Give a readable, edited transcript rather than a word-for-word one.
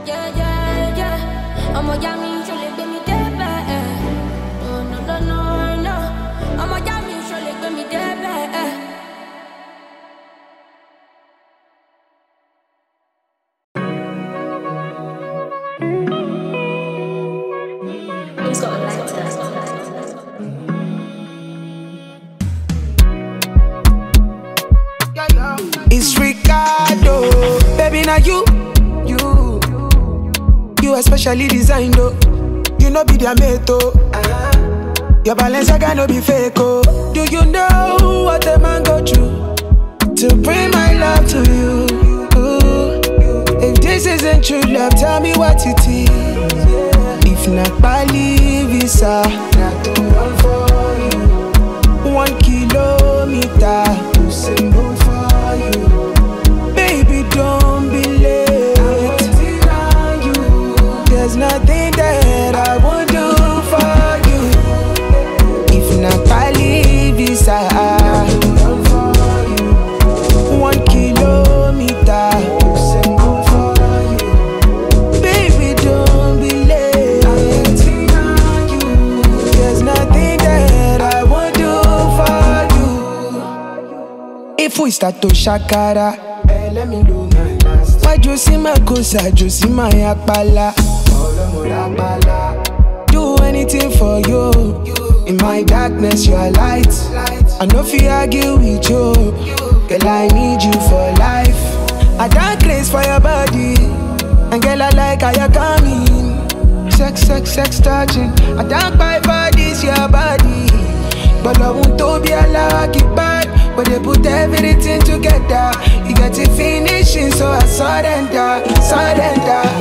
Yeah, yeah, yeah. I'm a yummy, surely give me that back. No, no, no, no, no. I'm a yummy, surely give me that back. Who's got a lighter? It's Ricardo, baby, now you especially designed, oh. You know be their mate, oh. Your Balenciaga no be fake, oh. Do you know what a man go through to bring my love to you? Ooh. If this isn't true love, tell me what it is. If not Bali visa, not the one for you. 1 kilometer, symbol for you. Baby, don't be late. There's nothing that I won't do for you. If not Bali visa, 1 kilometer, symbol for you. Baby, don't be late. There's nothing that I won't do for you. If we start to shakara, let me do my last. Why you see my cosa, you see my akbala. Do anything for you. In my darkness, you are light. I know if you argue with you, girl, I need you for life. I don't craze for your body, and girl, I like how you're coming. Sex, touching. I don't buy bodies, your body. But I won't to be allowed, keep bad. But they put everything together. You get it finishing, so I surrender.